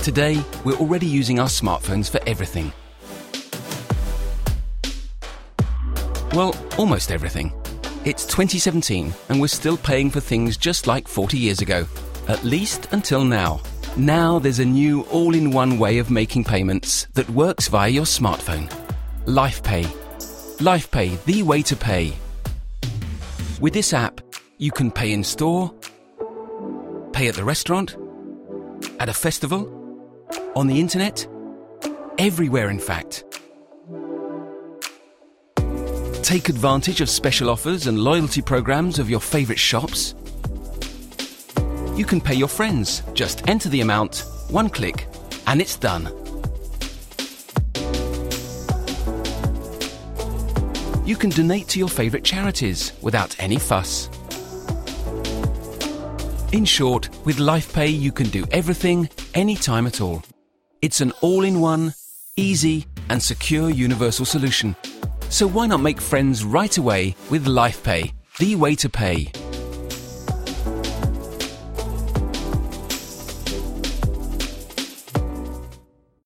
Today, we're already using our smartphones for everything. Well, almost everything. It's 2017 and we're still paying for things just like 40 years ago. At least until now. Now there's a new all-in-one way of making payments that works via your smartphone. LifePay. LifePay, the way to pay. With this app, you can pay in store, pay at the restaurant, at a festival, on the internet, everywhere in fact. Take advantage of special offers and loyalty programs of your favourite shops. You can pay your friends. Just enter the amount, one click, and it's done. You can donate to your favourite charities without any fuss. In short, with LifePay you can do everything, anytime at all. It's an all-in-one, easy and secure universal solution. So why not make friends right away with LifePay, the way to pay?